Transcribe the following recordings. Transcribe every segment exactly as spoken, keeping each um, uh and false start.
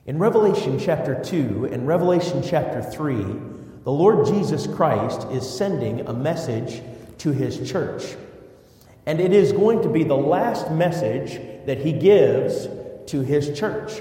In Revelation chapter two and Revelation chapter three, the Lord Jesus Christ is sending a message to his church. And it is going to be the last message that he gives to his church,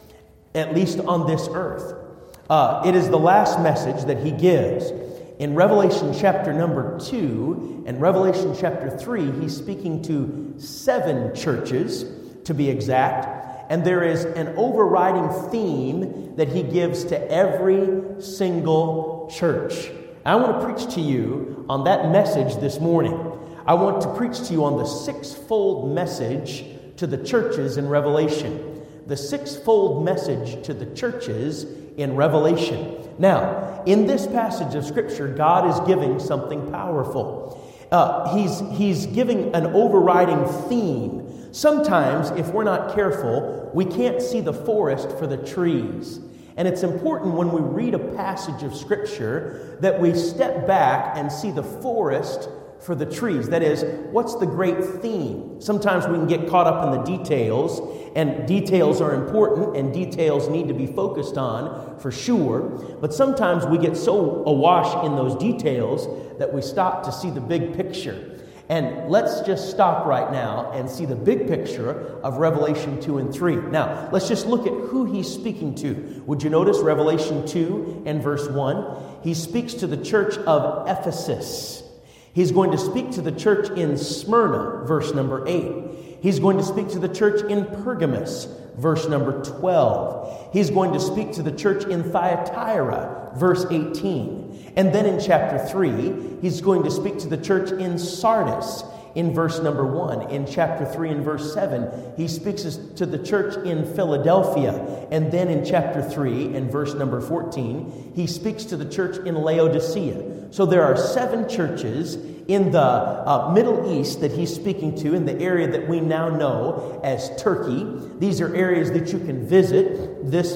at least on this earth. Uh, it is the last message that he gives. In Revelation chapter number two and Revelation chapter three, he's speaking to seven churches, to be exact. And there is an overriding theme that he gives to every single church. I want to preach to you on that message this morning. I want to preach to you on the sixfold message to the churches in Revelation. The sixfold message to the churches in Revelation. Now, in this passage of Scripture, God is giving something powerful. Uh, he's, he's giving an overriding theme. Sometimes, if we're not careful, we can't see the forest for the trees. And it's important when we read a passage of Scripture that we step back and see the forest for the trees. That is, what's the great theme? Sometimes we can get caught up in the details, and details are important, and details need to be focused on for sure. But sometimes we get so awash in those details that we stop to see the big picture. And let's just stop right now and see the big picture of Revelation two and three. Now, let's just look at who he's speaking to. Would you notice Revelation two and verse one? He speaks to the church of Ephesus. He's going to speak to the church in Smyrna, verse number eight. He's going to speak to the church in Pergamos, verse number twelve. He's going to speak to the church in Thyatira, verse eighteen. And then in chapter three, he's going to speak to the church in Sardis, in verse number one. In chapter three and verse seven, he speaks to the church in Philadelphia. And then in chapter three and verse number fourteen, he speaks to the church in Laodicea. So there are seven churches in the uh, Middle East that he's speaking to, in the area that we now know as Turkey. These are areas that you can visit. This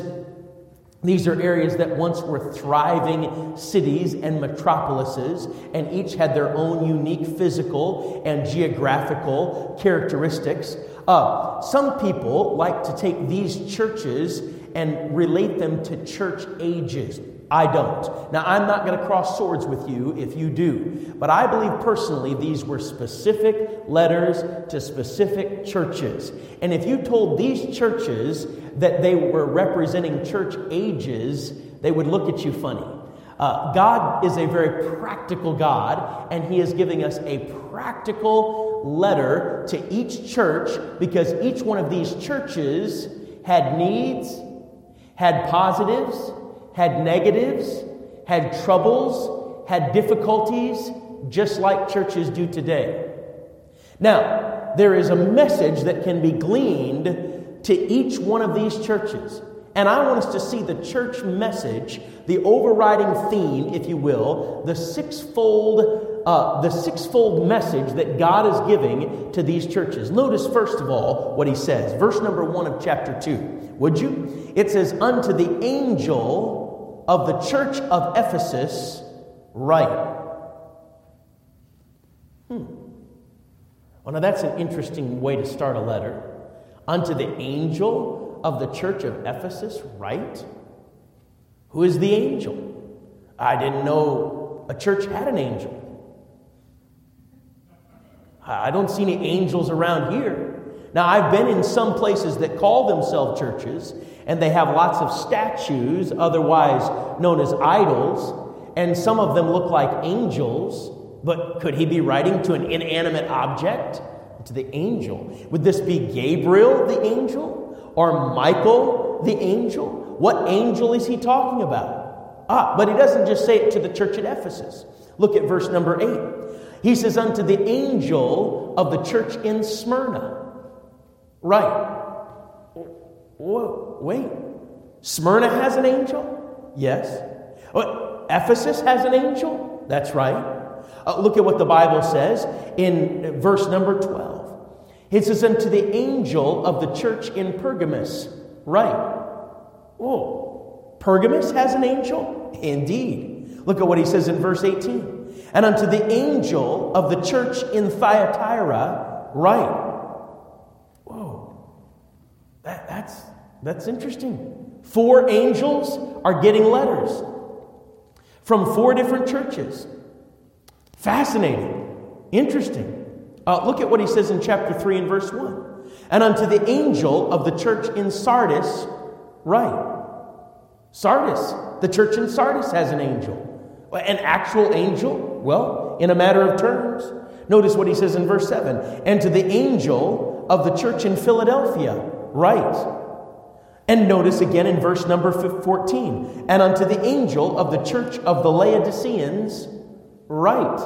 These are areas that once were thriving cities and metropolises, and each had their own unique physical and geographical characteristics. Uh, some people like to take these churches and relate them to church ages. I don't. Now, I'm not going to cross swords with you if you do, but I believe personally these were specific letters to specific churches. And if you told these churches that they were representing church ages, they would look at you funny. Uh, God is a very practical God, and He is giving us a practical letter to each church because each one of these churches had needs, had positives, had negatives, had troubles, had difficulties, just like churches do today. Now, there is a message that can be gleaned to each one of these churches. And I want us to see the church message, the overriding theme, if you will, the sixfold, uh, the sixfold message that God is giving to these churches. Notice, first of all, what he says. Verse number one of chapter two. Would you? It says, "Unto the angel of the church of Ephesus write." Hmm. Well, now that's an interesting way to start a letter. Unto the angel of the church of Ephesus write? Who is the angel? I didn't know a church had an angel. I don't see any angels around here. Now, I've been in some places that call themselves churches, and they have lots of statues, otherwise known as idols, and some of them look like angels. But could he be writing to an inanimate object? To the angel. Would this be Gabriel the angel? Or Michael the angel? What angel is he talking about? Ah, but he doesn't just say it to the church at Ephesus. Look at verse number eight. He says, "Unto the angel of the church in Smyrna." Right. Whoa, wait. Smyrna has an angel? Yes. What? Ephesus has an angel? That's right. Uh, look at what the Bible says in verse number twelve. It says, "Unto the angel of the church in Pergamos." Right. Oh, Pergamos has an angel? Indeed. Look at what he says in verse eighteen. "And unto the angel of the church in Thyatira, write." Whoa. That, that's, That's interesting. Four angels are getting letters from four different churches. Fascinating. Interesting. Uh, look at what he says in chapter three and verse one. And unto the angel of the church in Sardis write. Sardis. The church in Sardis has an angel. An actual angel? Well, in a matter of terms. Notice what he says in verse seven. And to the angel of the church in Philadelphia write. And notice again in verse number fourteen. And unto the angel of the church of the Laodiceans write.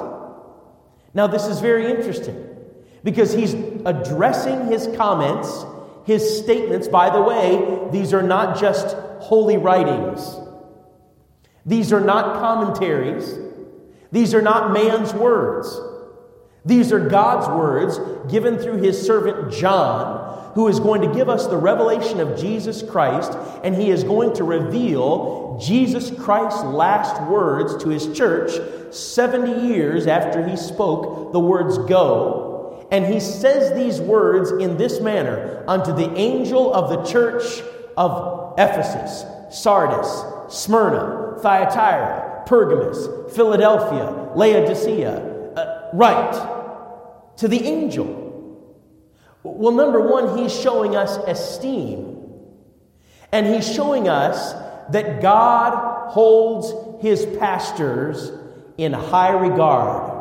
Now this is very interesting, because he's addressing his comments, his statements. By the way, these are not just holy writings. These are not commentaries. These are not man's words. These are God's words given through his servant John, who is going to give us the revelation of Jesus Christ, and he is going to reveal Jesus Christ's last words to his church seventy years after he spoke the words go. And he says these words in this manner: unto the angel of the church of Ephesus, Sardis, Smyrna, Thyatira, Pergamos, Philadelphia, Laodicea, uh, write. To the angel. Well, number one, he's showing us esteem. And he's showing us that God holds his pastors in high regard.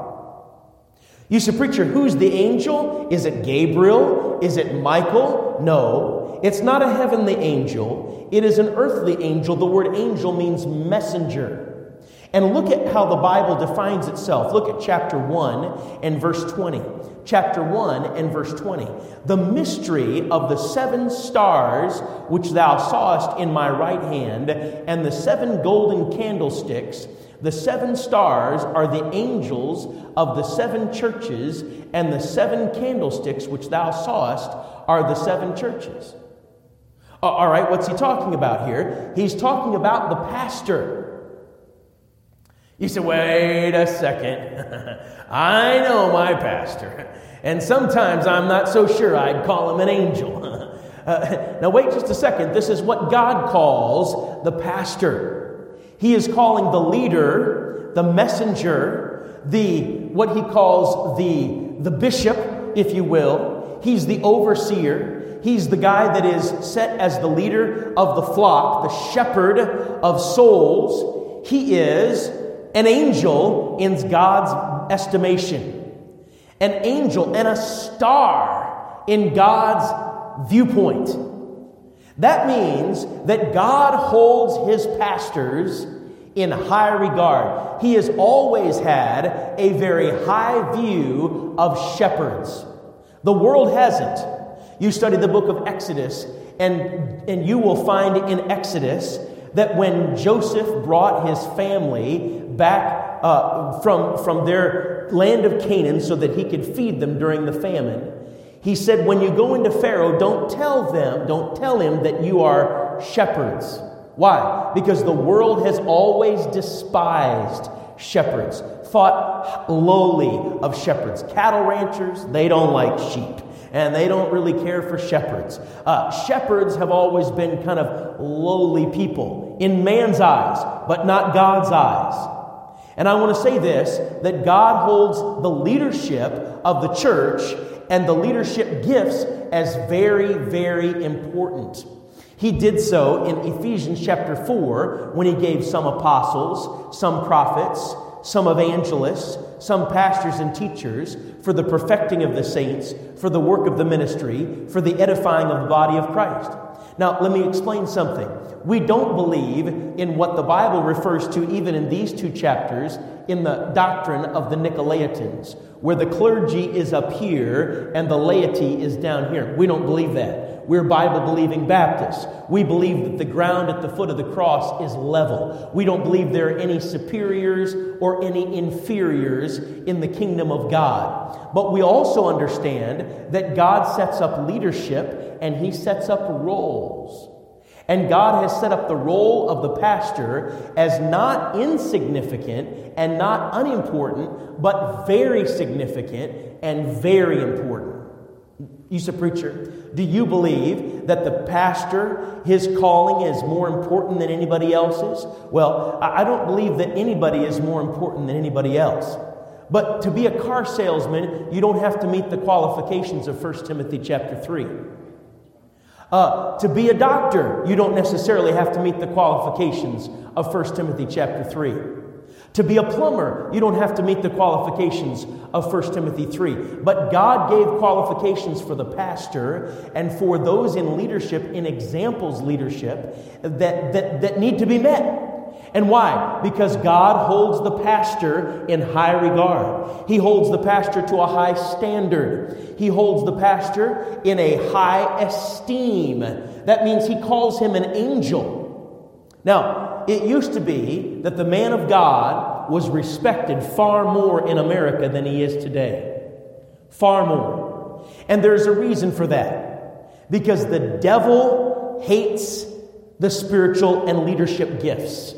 You say, preacher, who's the angel? Is it Gabriel? Is it Michael? No, it's not a heavenly angel. It is an earthly angel. The word angel means messenger. And look at how the Bible defines itself. Look at chapter one and verse twenty. Chapter one and verse twenty. The mystery of the seven stars which thou sawest in my right hand, and the seven golden candlesticks. The seven stars are the angels of the seven churches, and the seven candlesticks which thou sawest are the seven churches. All right, what's he talking about here? He's talking about the pastor. You say, wait a second. I know my pastor, and sometimes I'm not so sure I'd call him an angel. uh, now wait just a second. This is what God calls the pastor. He is calling the leader, the messenger, the what he calls the, the bishop, if you will. He's the overseer. He's the guy that is set as the leader of the flock, the shepherd of souls. He is an angel in God's estimation. An angel and a star in God's viewpoint. That means that God holds his pastors in high regard. He has always had a very high view of shepherds. The world hasn't. You study the book of Exodus, and, and you will find in Exodus that when Joseph brought his family back uh, from, from their land of Canaan so that he could feed them during the famine, he said, when you go into Pharaoh, don't tell them, don't tell him that you are shepherds. Why? Because the world has always despised shepherds, thought lowly of shepherds. Cattle ranchers, they don't like sheep, and they don't really care for shepherds. Uh, shepherds have always been kind of lowly people in man's eyes, but not God's eyes. And I want to say this, that God holds the leadership of the church and the leadership gifts as very, very important. He did so in Ephesians chapter four when he gave some apostles, some prophets, some evangelists, some pastors and teachers for the perfecting of the saints, for the work of the ministry, for the edifying of the body of Christ. Now, let me explain something. We don't believe in what the Bible refers to, even in these two chapters, in the doctrine of the Nicolaitans, where the clergy is up here and the laity is down here. We don't believe that. We're Bible-believing Baptists. We believe that the ground at the foot of the cross is level. We don't believe there are any superiors or any inferiors in the kingdom of God. But we also understand that God sets up leadership and he sets up roles. And God has set up the role of the pastor as not insignificant and not unimportant, but very significant and very important. You say, preacher, do you believe that the pastor, his calling is more important than anybody else's? Well, I don't believe that anybody is more important than anybody else. But to be a car salesman, you don't have to meet the qualifications of First Timothy chapter three. Uh, to be a doctor, you don't necessarily have to meet the qualifications of First Timothy chapter three. To be a plumber, you don't have to meet the qualifications of First Timothy three. But God gave qualifications for the pastor and for those in leadership, in examples leadership, that, that, that need to be met. And why? Because God holds the pastor in high regard. He holds the pastor to a high standard. He holds the pastor in a high esteem. That means he calls him an angel. Now, it used to be that the man of God was respected far more in America than he is today. Far more. And there's a reason for that. Because the devil hates the spiritual and leadership gifts.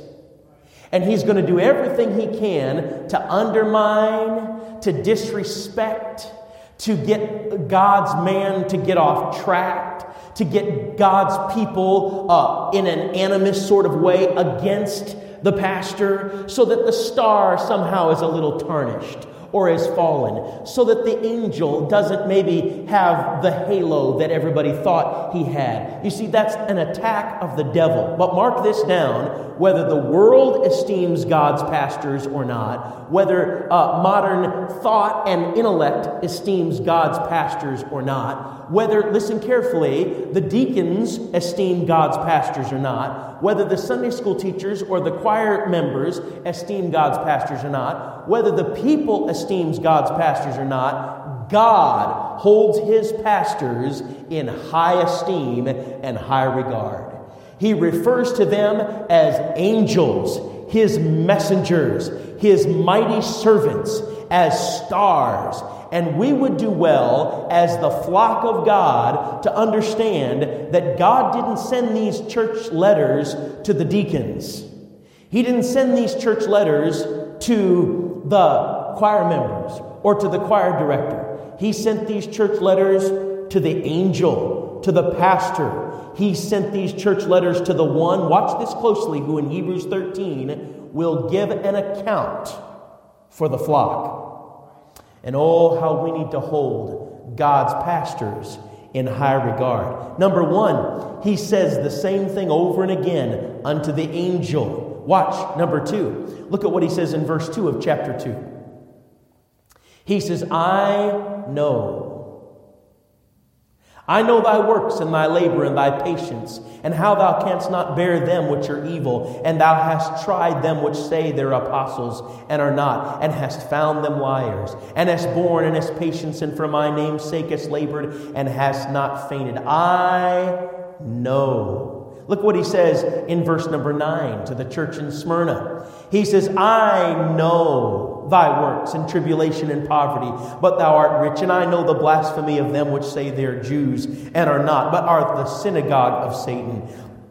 And he's going to do everything he can to undermine, to disrespect, to get God's man to get off track, to get God's people uh, in an animist sort of way against the pastor, so that the star somehow is a little tarnished or has fallen, so that the angel doesn't maybe have the halo that everybody thought he had. You see, that's an attack of the devil. But mark this down, whether the world esteems God's pastors or not, whether uh, modern thought and intellect esteems God's pastors or not, whether, listen carefully, the deacons esteem God's pastors or not, whether the Sunday school teachers or the choir members esteem God's pastors or not, whether the people esteems God's pastors or not, God holds his pastors in high esteem and high regard. He refers to them as angels, his messengers, his mighty servants, as stars. And we would do well as the flock of God to understand that God didn't send these church letters to the deacons. He didn't send these church letters to the choir members or to the choir director. He sent these church letters to the angel, to the pastor. He sent these church letters to the one, watch this closely, who in Hebrews thirteen will give an account for the flock. And oh, how we need to hold God's pastors in high regard. Number one, he says the same thing over and again unto the angel. Watch, number two. Look at what he says in verse two of chapter two. He says, I know. I know thy works and thy labor and thy patience, and how thou canst not bear them which are evil, and thou hast tried them which say they're apostles and are not, and hast found them liars, and hast borne and hast patience, and for my name's sake hast labored and hast not fainted. I know. Look what he says in verse number nine to the church in Smyrna. He says, I know thy works and tribulation and poverty, but thou art rich, and I know the blasphemy of them which say they are Jews and are not, but art the synagogue of Satan.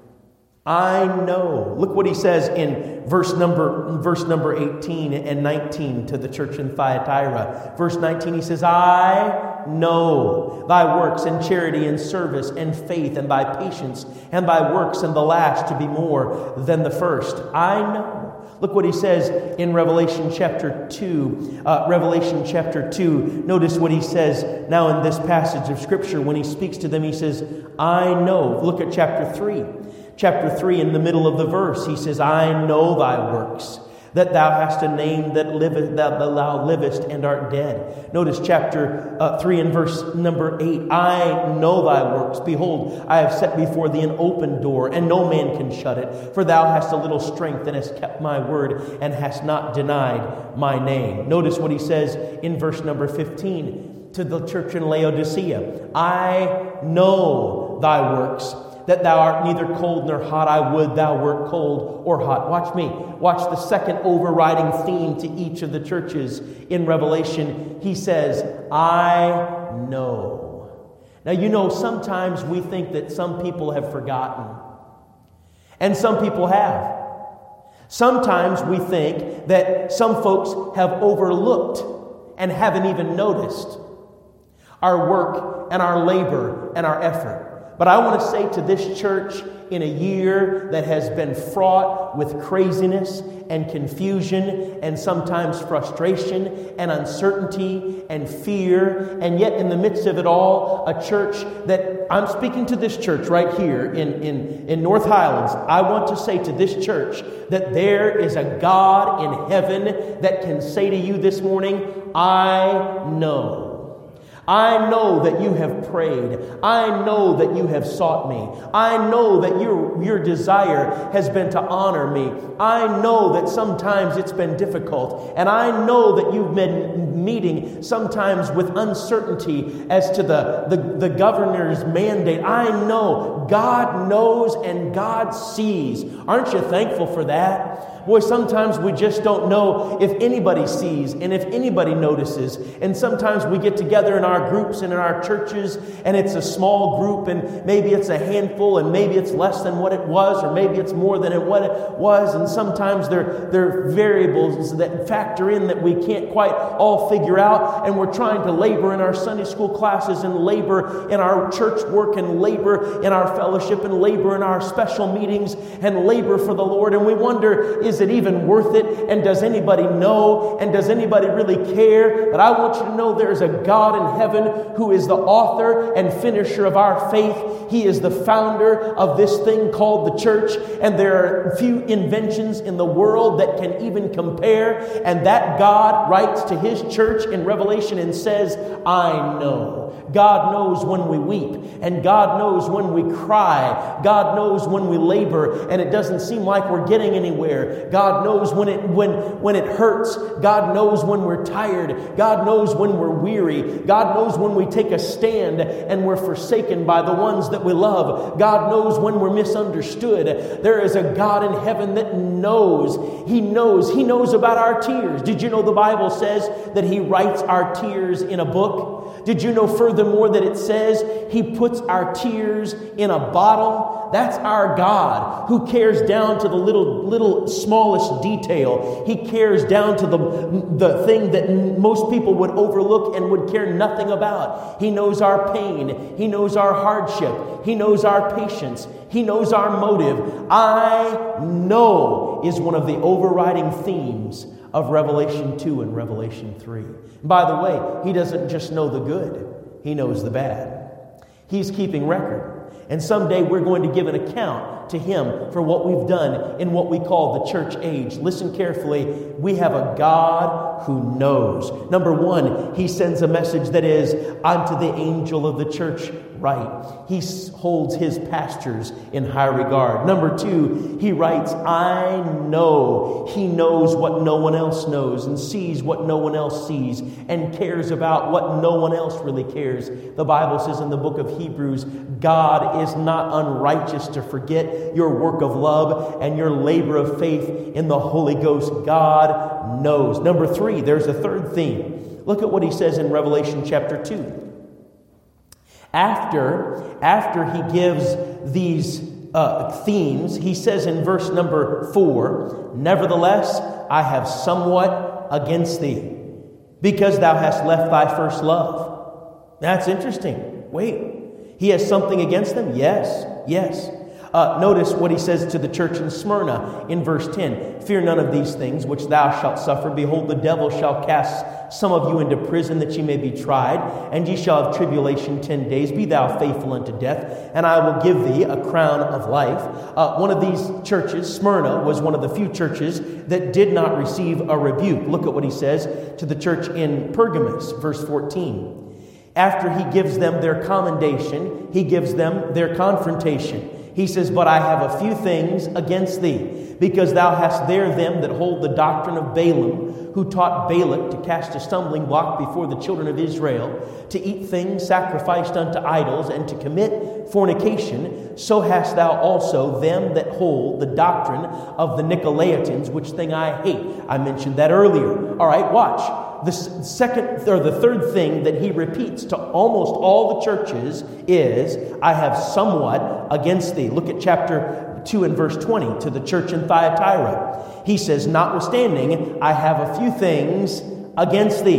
I know. Look what he says in verse number verse number eighteen and nineteen to the church in Thyatira. Verse nineteen, he says, I know thy works and charity and service and faith and thy patience and thy works and the last to be more than the first. I know. Look what he says in Revelation chapter two. Uh, Revelation chapter two. Notice what he says now in this passage of Scripture. When he speaks to them, he says, I know. Look at chapter three. Chapter three, in the middle of the verse, he says, I know thy works, that thou hast a name that liveth, that thou livest and art dead. Notice chapter uh, three and verse number eight. I know thy works. Behold, I have set before thee an open door, and no man can shut it. For thou hast a little strength, and hast kept my word, and hast not denied my name. Notice what he says in verse number fifteen to the church in Laodicea. I know thy works, that thou art neither cold nor hot. I would thou wert cold or hot. Watch me. Watch the second overriding theme to each of the churches in Revelation. He says, I know. Now, you know, sometimes we think that some people have forgotten. And some people have. Sometimes we think that some folks have overlooked and haven't even noticed. our work and our labor and our effort. But I want to say to this church, in a year that has been fraught with craziness and confusion and sometimes frustration and uncertainty and fear, and yet in the midst of it all, a church that, I'm speaking to this church right here in, in, in North Highlands. I want to say to this church that there is a God in heaven that can say to you this morning, I know. I know that you have prayed. I know that you have sought me. I know that your, your desire has been to honor me. I know that sometimes it's been difficult. And I know that you've been meeting sometimes with uncertainty as to the, the, the governor's mandate. I know God knows and God sees. Aren't you thankful for that? Boy, sometimes we just don't know if anybody sees and if anybody notices. And sometimes we get together in our groups and in our churches, and it's a small group, and maybe it's a handful, and maybe it's less than what it was, or maybe it's more than it, what it was. And sometimes there, there are variables that factor in that we can't quite all figure out. And we're trying to labor in our Sunday school classes, and labor in our church work, and labor in our fellowship, and labor in our special meetings, and labor for the Lord. And we wonder, is it even worth it? And does anybody know? And does anybody really care? But I want you to know there's a God in heaven who is the author and finisher of our faith. He is the founder of this thing called the church. And there are few inventions in the world that can even compare. And that God writes to His church in Revelation and says, I know. God knows when we weep, and God knows when we cry. God knows when we labor and it doesn't seem like we're getting anywhere. God knows when it when when it hurts. God knows when we're tired. God knows when we're weary. God knows when we take a stand and we're forsaken by the ones that we love. God knows when we're misunderstood. There is a God in heaven that knows. He knows. He knows about our tears. Did you know the Bible says that He writes our tears in a book? Did you know furthermore that it says He puts our tears in a bottle? That's our God who cares down to the little, little smallest detail. He cares down to the, the thing that most people would overlook and would care nothing about. He knows our pain. He knows our hardship. He knows our patience. He knows our motive. I know is one of the overriding themes of Revelation two and Revelation three. By the way, He doesn't just know the good. He knows the bad. He's keeping record. And someday we're going to give an account to Him for what we've done in what we call the church age. Listen carefully. We have a God who knows. Number one, He sends a message that is, unto the angel of the church write. He holds His pastors in high regard. Number two, He writes, I know. He knows what no one else knows, and sees what no one else sees, and cares about what no one else really cares. The Bible says in the book of Hebrews, God is not unrighteous to forget your work of love and your labor of faith in the Holy Ghost. God knows. Number three, there's a third theme. Look at what He says in Revelation chapter two. After, after He gives these uh, themes, He says in verse number four, nevertheless, I have somewhat against thee, because thou hast left thy first love. That's interesting. Wait, He has something against them? Yes, yes. Uh, notice what He says to the church in Smyrna in verse ten. Fear none of these things which thou shalt suffer. Behold, the devil shall cast some of you into prison that ye may be tried, and ye shall have tribulation ten days. Be thou faithful unto death, and I will give thee a crown of life. Uh, one of these churches, Smyrna, was one of the few churches that did not receive a rebuke. Look at what He says to the church in Pergamos, verse fourteen. After He gives them their commendation, He gives them their confrontation. He says, but I have a few things against thee, because thou hast there them that hold the doctrine of Balaam, who taught Balak to cast a stumbling block before the children of Israel, to eat things sacrificed unto idols, and to commit fornication. So hast thou also them that hold the doctrine of the Nicolaitans, which thing I hate. I mentioned that earlier. All right, watch. The second or the third thing that He repeats to almost all the churches is, I have somewhat against thee. Look at chapter two and verse twenty to the church in Thyatira. He says, notwithstanding, I have a few things against thee,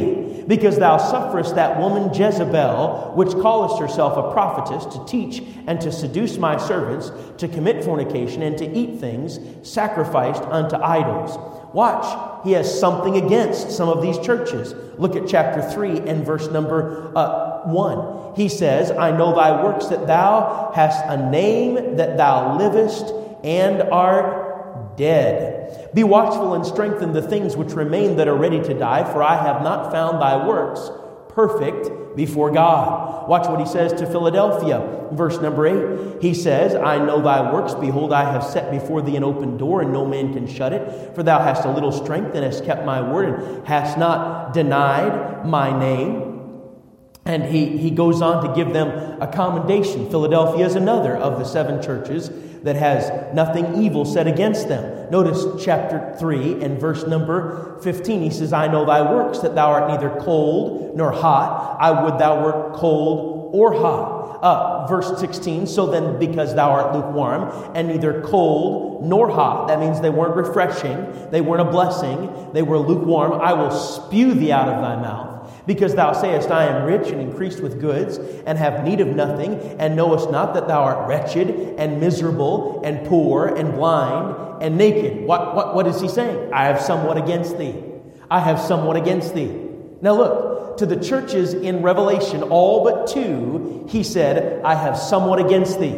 because thou sufferest that woman Jezebel, which calleth herself a prophetess, to teach and to seduce my servants, to commit fornication, and to eat things sacrificed unto idols. Watch, he has something against some of these churches. Look at chapter three and verse number uh, one. He says, I know thy works, that thou hast a name, that thou livest and art dead. Be watchful and strengthen the things which remain that are ready to die, for I have not found thy works perfect before God. Watch what he says to Philadelphia, verse number eight. He says, I know thy works. Behold, I have set before thee an open door, and no man can shut it. For thou hast a little strength, and hast kept my word, and hast not denied my name. And he, he goes on to give them a commendation. Philadelphia is another of the seven churches that has nothing evil said against them. Notice chapter three and verse number fifteen. He says, I know thy works, that thou art neither cold nor hot. I would thou wert cold or hot. Uh, verse sixteen, so then because thou art lukewarm and neither cold nor hot, that means they weren't refreshing, they weren't a blessing, they were lukewarm, I will spew thee out of thy mouth. Because thou sayest, I am rich and increased with goods, and have need of nothing, and knowest not that thou art wretched, and miserable, and poor, and blind, and naked. What, what, what is he saying? I have somewhat against thee. I have somewhat against thee. Now look, to the churches in Revelation, all but two, he said, I have somewhat against thee.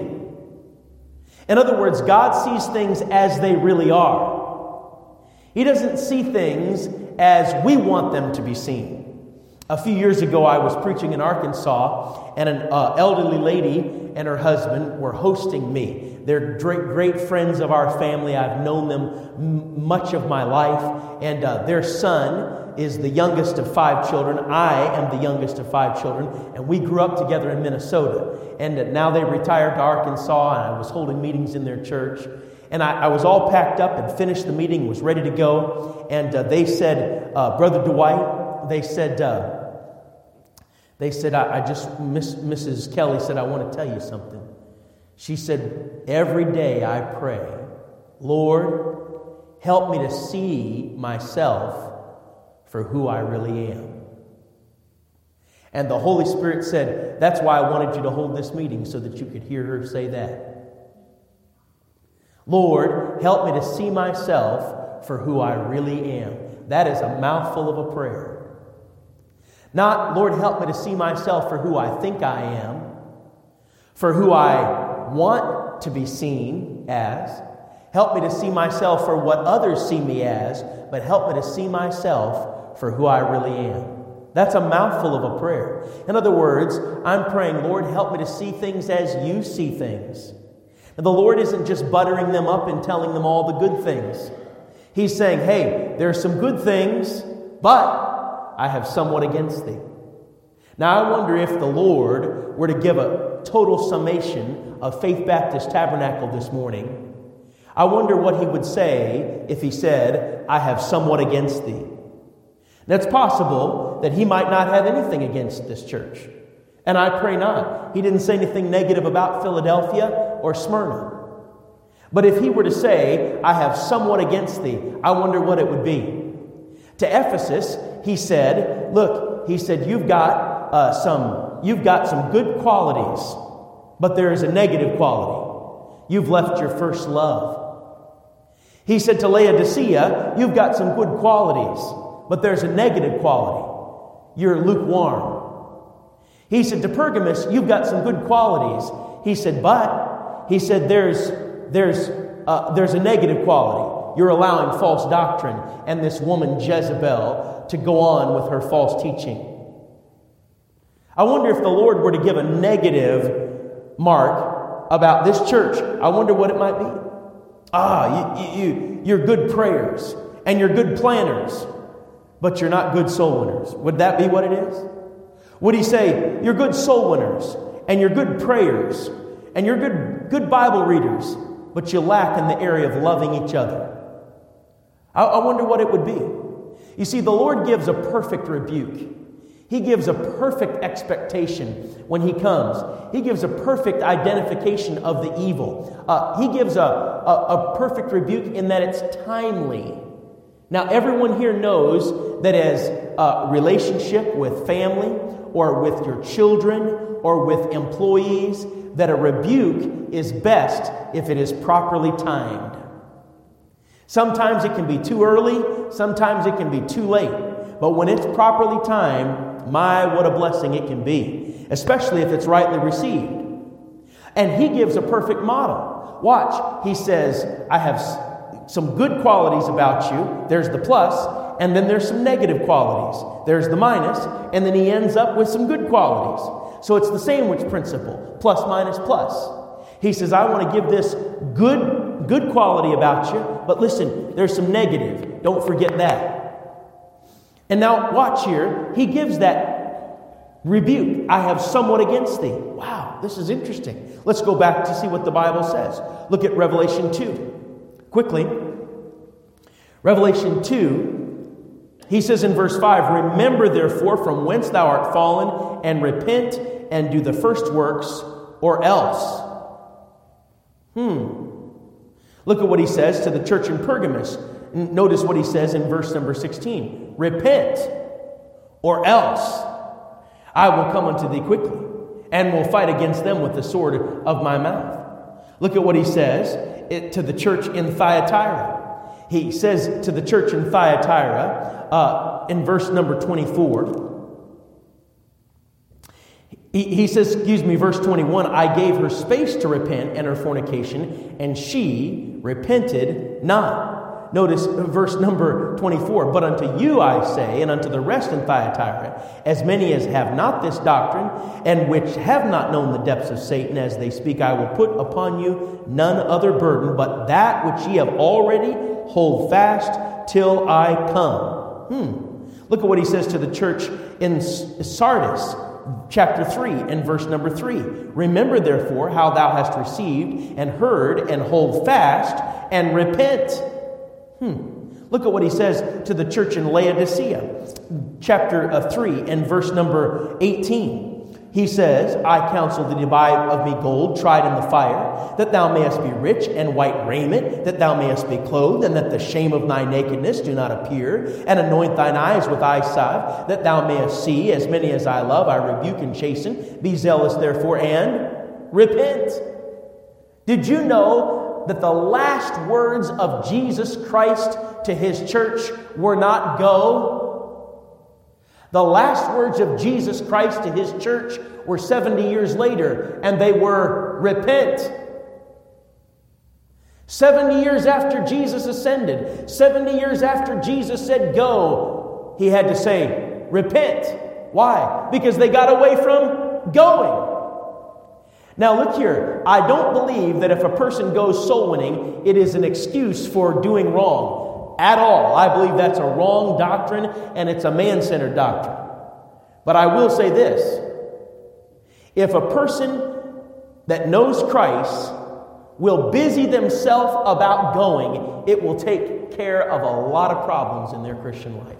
In other words, God sees things as they really are. He doesn't see things as we want them to be seen. A few years ago, I was preaching in Arkansas, and an uh, elderly lady and her husband were hosting me. They're great, great friends of our family. I've known them m- much of my life, and uh, their son is the youngest of five children. I am the youngest of five children, and we grew up together in Minnesota. And uh, now they retired to Arkansas, and I was holding meetings in their church. And I, I was all packed up and finished the meeting, was ready to go, and uh, they said, uh, Brother Dwight, They said, uh, they said, I, I just, Miss, Missus Kelly said, I want to tell you something. She said, every day I pray, Lord, help me to see myself for who I really am. And the Holy Spirit said, that's why I wanted you to hold this meeting, so that you could hear her say that. Lord, help me to see myself for who I really am. That is a mouthful of a prayer. Not, Lord, help me to see myself for who I think I am, for who I want to be seen as. Help me to see myself for what others see me as, but help me to see myself for who I really am. That's a mouthful of a prayer. In other words, I'm praying, Lord, help me to see things as you see things. And the Lord isn't just buttering them up and telling them all the good things. He's saying, hey, there are some good things, but I have somewhat against thee. Now, I wonder if the Lord were to give a total summation of Faith Baptist Tabernacle this morning, I wonder what he would say if he said, I have somewhat against thee. Now, it's possible that he might not have anything against this church. And I pray not. He didn't say anything negative about Philadelphia or Smyrna. But if he were to say, I have somewhat against thee, I wonder what it would be. To Ephesus, he said, look, he said, you've got uh, some, you've got some good qualities, but there is a negative quality. You've left your first love. He said to Laodicea, you've got some good qualities, but there's a negative quality. You're lukewarm. He said to Pergamos, you've got some good qualities. He said, but, he said, there's, there's, uh, there's a negative quality. You're allowing false doctrine and this woman Jezebel to go on with her false teaching. I wonder if the Lord were to give a negative mark about this church, I wonder what it might be. Ah, you, you, you're good prayers and you're good planners, but you're not good soul winners. Would that be what it is? Would he say, you're good soul winners and you're good prayers and you're good, good Bible readers, but you lack in the area of loving each other? I wonder what it would be. You see, the Lord gives a perfect rebuke. He gives a perfect expectation when he comes. He gives a perfect identification of the evil. Uh, he gives a, a, a perfect rebuke in that it's timely. Now, everyone here knows that as a relationship with family or with your children or with employees, that a rebuke is best if it is properly timed. Sometimes it can be too early, sometimes it can be too late. But when it's properly timed, my, what a blessing it can be, especially if it's rightly received. And he gives a perfect model. Watch, he says, I have some good qualities about you. There's the plus, and then there's some negative qualities. There's the minus, and then he ends up with some good qualities. So it's the sandwich principle, plus, minus, plus. He says, I want to give this good, good quality about you, but listen, there's some negative. Don't forget that. And now watch here, he gives that rebuke. I have somewhat against thee. Wow, this is interesting. Let's go back to see what the Bible says. Look at Revelation two. Quickly, Revelation two, he says in verse five, remember therefore from whence thou art fallen, and repent and do the first works, or else. Hmm. Look at what he says to the church in Pergamos. Notice what he says in verse number sixteen. Repent, or else I will come unto thee quickly, and will fight against them with the sword of my mouth. Look at what he says it, to the church in Thyatira. He says to the church in Thyatira, uh, in verse number twenty-four, he, he says, excuse me, verse twenty-one, I gave her space to repent and her fornication, and she repented not. Notice verse number twenty-four, but unto you I say, and unto the rest in Thyatira, as many as have not this doctrine, and which have not known the depths of Satan as they speak, I will put upon you none other burden, but that which ye have already, hold fast till I come. Hmm. Look at what he says to the church in Sardis, chapter three and verse number three. Remember therefore how thou hast received and heard, and hold fast and repent. Hmm. Look at what he says to the church in Laodicea, chapter uh, three and verse number eighteen. He says, I counsel thee to buy of me gold tried in the fire, that thou mayest be rich, and white raiment, that thou mayest be clothed, and that the shame of thy nakedness do not appear, and anoint thine eyes with eye salve, that thou mayest see. As many as I love, I rebuke and chasten. Be zealous therefore, and repent. Did you know that the last words of Jesus Christ to his church were not go? The last words of Jesus Christ to his church were seventy years later, and they were repent. seventy years after Jesus ascended, seventy years after Jesus said go, he had to say repent. Why? Because they got away from going. Now look here, I don't believe that if a person goes soul winning, it is an excuse for doing wrong. At all. I believe that's a wrong doctrine, and it's a man-centered doctrine. But I will say this. If a person that knows Christ will busy themselves about going, it will take care of a lot of problems in their Christian life.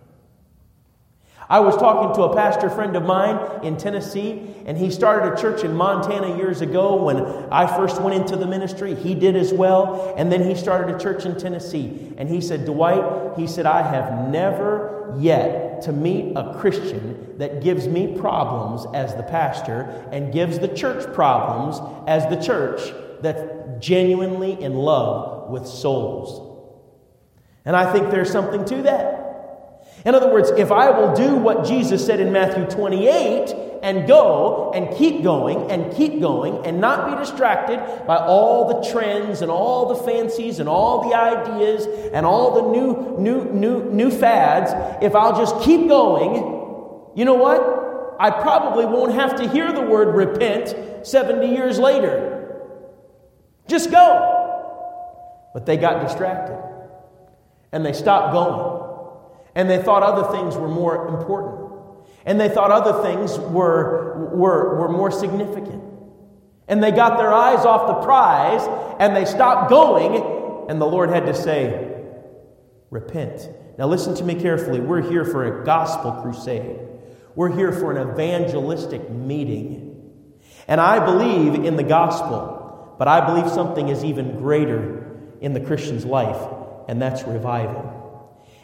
I was talking to a pastor friend of mine in Tennessee, and he started a church in Montana years ago when I first went into the ministry. He did as well, and then he started a church in Tennessee. And he said, Dwight, he said, I have never yet to meet a Christian that gives me problems as the pastor and gives the church problems as the church that's genuinely in love with souls. And I think there's something to that. In other words, if I will do what Jesus said in Matthew twenty-eight and go and keep going and keep going and not be distracted by all the trends and all the fancies and all the ideas and all the new new new new fads, if I'll just keep going, you know what? I probably won't have to hear the word repent seventy years later. Just go. But they got distracted and they stopped going. And they thought other things were more important. And they thought other things were, were, were more significant. And they got their eyes off the prize, and they stopped going, and the Lord had to say, repent. Now listen to me carefully. We're here for a gospel crusade. We're here for an evangelistic meeting. And I believe in the gospel, but I believe something is even greater in the Christian's life, and that's revival.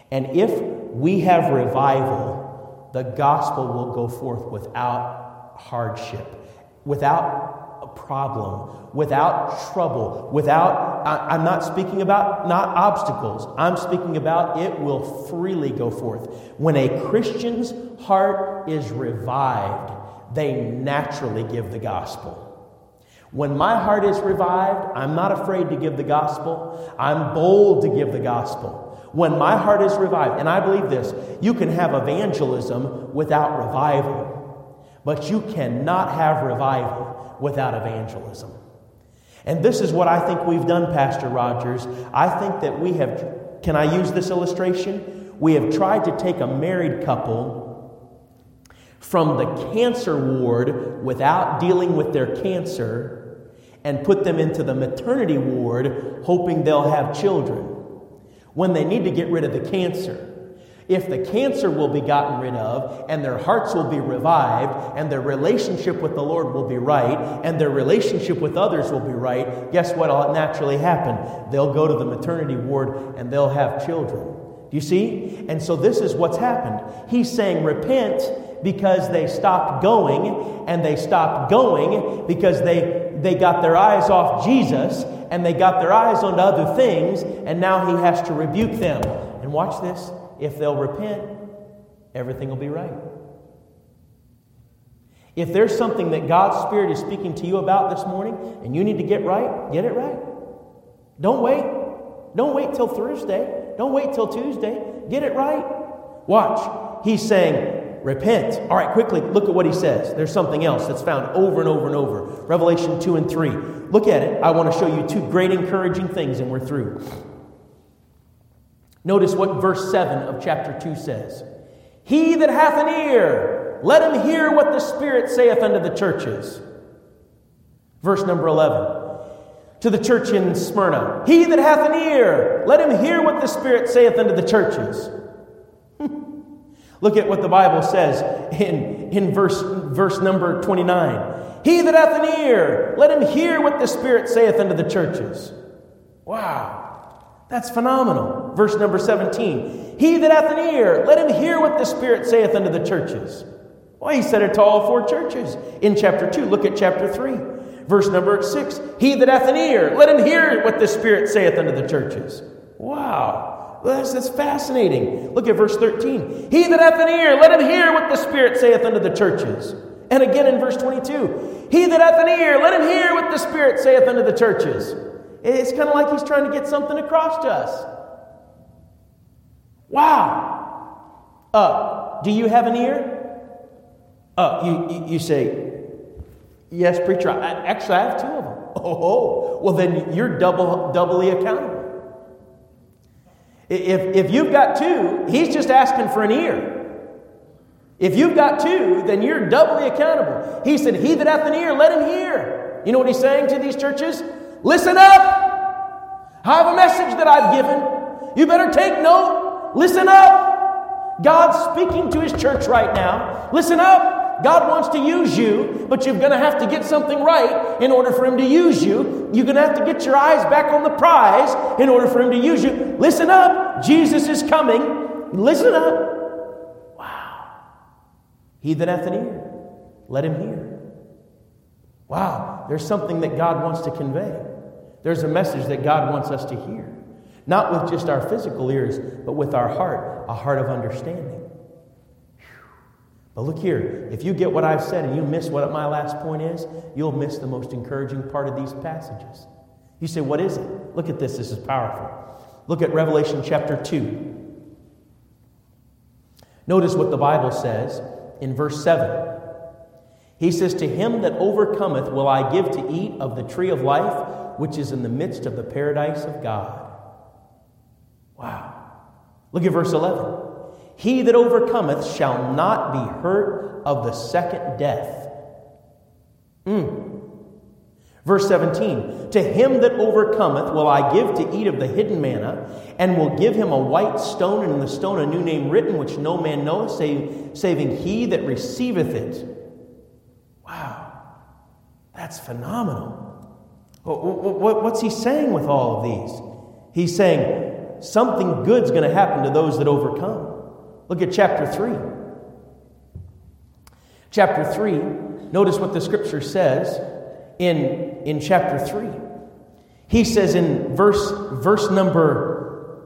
And if we have revival, the gospel will go forth without hardship, without a problem, without trouble, without, I, I'm not speaking about not obstacles. I'm speaking about it will freely go forth. When a Christian's heart is revived, they naturally give the gospel. When my heart is revived, I'm not afraid to give the gospel. I'm bold to give the gospel. When my heart is revived, and I believe this, you can have evangelism without revival, but you cannot have revival without evangelism. And this is what I think we've done, Pastor Rogers. I think that we have, can I use this illustration? We have tried to take a married couple from the cancer ward without dealing with their cancer and put them into the maternity ward hoping they'll have children when they need to get rid of the cancer. If the cancer will be gotten rid of and their hearts will be revived and their relationship with the Lord will be right and their relationship with others will be right, guess what will naturally happen? They'll go to the maternity ward and they'll have children. Do you see? And so this is what's happened. He's saying repent because they stopped going, and they stopped going because they, they got their eyes off Jesus and they got their eyes onto other things, and now he has to rebuke them. And watch this. If they'll repent, everything will be right. If there's something that God's Spirit is speaking to you about this morning and you need to get right, get it right. Don't wait. Don't wait till Thursday. Don't wait till Tuesday. Get it right. Watch. He's saying, repent. All right, quickly, look at what he says. There's something else that's found over and over and over. Revelation two and three. Look at it. I want to show you two great encouraging things, and we're through. Notice what verse seven of chapter two says. He that hath an ear, let him hear what the Spirit saith unto the churches. Verse number eleven. To the church in Smyrna. He that hath an ear, let him hear what the Spirit saith unto the churches. Look at what the Bible says in, in verse, verse number twenty-nine. He that hath an ear, let him hear what the Spirit saith unto the churches. Wow, that's phenomenal. Verse number seventeen. He that hath an ear, let him hear what the Spirit saith unto the churches. Well, he said it to all four churches in chapter two. Look at chapter three. Verse number six. He that hath an ear, let him hear what the Spirit saith unto the churches. Wow. That's, that's fascinating. Look at verse thirteen. He that hath an ear, let him hear what the Spirit saith unto the churches. And again in verse twenty-two. He that hath an ear, let him hear what the Spirit saith unto the churches. It's kind of like he's trying to get something across to us. Wow. Uh, do you have an ear? Uh, you, you, you say, yes, preacher. I, actually, I have two of them. Oh, well then you're double, doubly accountable. If, if you've got two, he's just asking for an ear. If you've got two, then you're doubly accountable. He said, he that hath an ear, let him hear. You know what he's saying to these churches? Listen up. I have a message that I've given. You better take note. Listen up. God's speaking to his church right now. Listen up. God wants to use you, but you're going to have to get something right in order for him to use you. You're going to have to get your eyes back on the prize in order for him to use you. Listen up. Jesus is coming. Listen up. Wow. He that hath an ear, let him hear. Wow. There's something that God wants to convey. There's a message that God wants us to hear. Not with just our physical ears, but with our heart, a heart of understanding. But look here, if you get what I've said and you miss what my last point is, you'll miss the most encouraging part of these passages. You say, what is it? Look at this, this is powerful. Look at Revelation chapter two. Notice what the Bible says in verse seven. He says, to him that overcometh will I give to eat of the tree of life, which is in the midst of the paradise of God. Wow. Look at verse eleven. He that overcometh shall not be hurt of the second death. Mm. Verse seventeen. To him that overcometh will I give to eat of the hidden manna, and will give him a white stone, and in the stone a new name written, which no man knoweth, save, saving he that receiveth it. Wow. That's phenomenal. What's he saying with all of these? He's saying, something good's going to happen to those that overcome. Look at chapter three. Chapter three, notice what the scripture says in, in chapter three. He says in verse, verse number,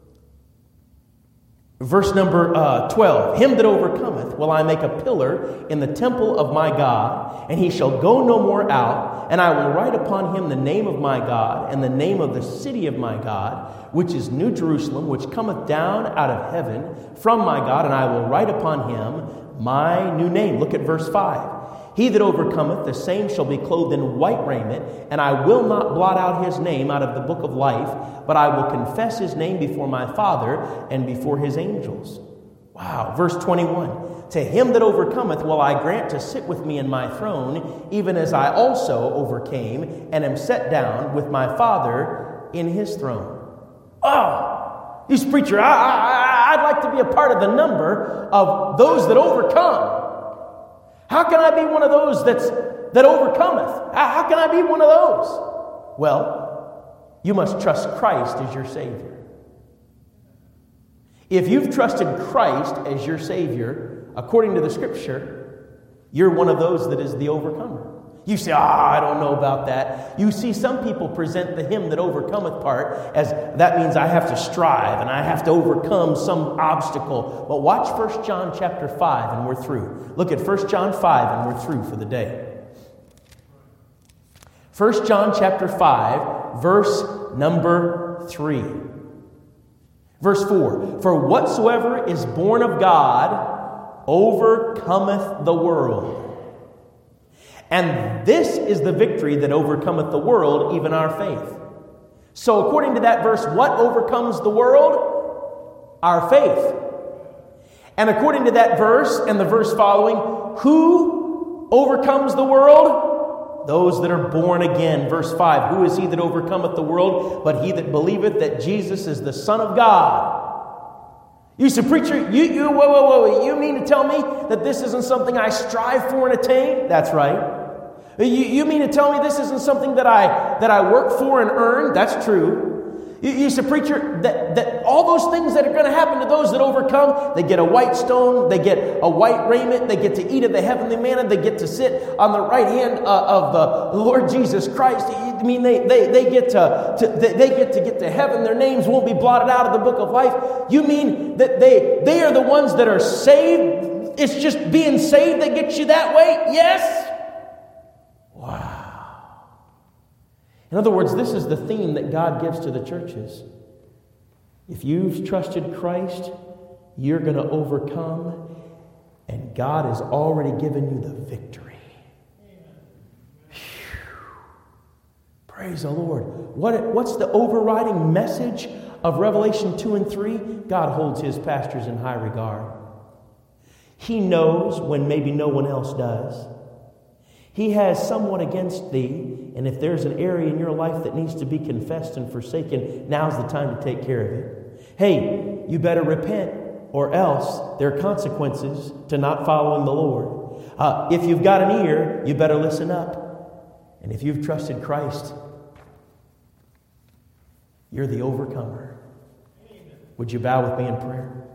verse number uh, twelve, him that overcometh will I make a pillar in the temple of my God, and he shall go no more out, and I will write upon him the name of my God, and the name of the city of my God, which is New Jerusalem, which cometh down out of heaven from my God, and I will write upon him my new name. Look at verse five. He that overcometh, the same shall be clothed in white raiment, and I will not blot out his name out of the book of life, but I will confess his name before my Father and before his angels. Wow. Verse twenty-one. To him that overcometh will I grant to sit with me in my throne, even as I also overcame and am set down with my Father in his throne. Oh, this preacher, I, I, I'd like to be a part of the number of those that overcome. How can I be one of those that's, that overcometh? How, how can I be one of those? Well, you must trust Christ as your Savior. If you've trusted Christ as your Savior, according to the Scripture, you're one of those that is the overcomer. You say, ah, I don't know about that. You see, some people present the him that overcometh part as that means I have to strive and I have to overcome some obstacle. But watch First John chapter five and we're through. Look at First John five and we're through for the day. First John chapter five, verse number three. Verse four. For whatsoever is born of God overcometh the world. And this is the victory that overcometh the world, even our faith. So according to that verse, what overcomes the world? Our faith. And according to that verse and the verse following, who overcomes the world? Those that are born again. Verse five, who is he that overcometh the world? But he that believeth that Jesus is the Son of God. You say, preacher, you, you, whoa, whoa, whoa, you mean to tell me that this isn't something I strive for and attain? That's right. You, you mean to tell me this isn't something that I that I work for and earn? That's true. You, you say, preacher, that, that all those things that are going to happen to those that overcome, they get a white stone, they get a white raiment, they get to eat of the heavenly manna, they get to sit on the right hand uh, of the Lord Jesus Christ. I mean, they they they get to, to they, they get to get to heaven. Their names won't be blotted out of the book of life. You mean that they they are the ones that are saved? It's just being saved that gets you that way? Yes. Wow. In other words, this is the theme that God gives to the churches. If you've trusted Christ, you're going to overcome, and God has already given you the victory. Praise the Lord. What, what's the overriding message of Revelation two and three? God holds his pastors in high regard. He knows when maybe no one else does. He has someone against thee, and if there's an area in your life that needs to be confessed and forsaken, now's the time to take care of it. Hey, you better repent, or else there are consequences to not following the Lord. Uh, if you've got an ear, you better listen up. And if you've trusted Christ, you're the overcomer. Would you bow with me in prayer?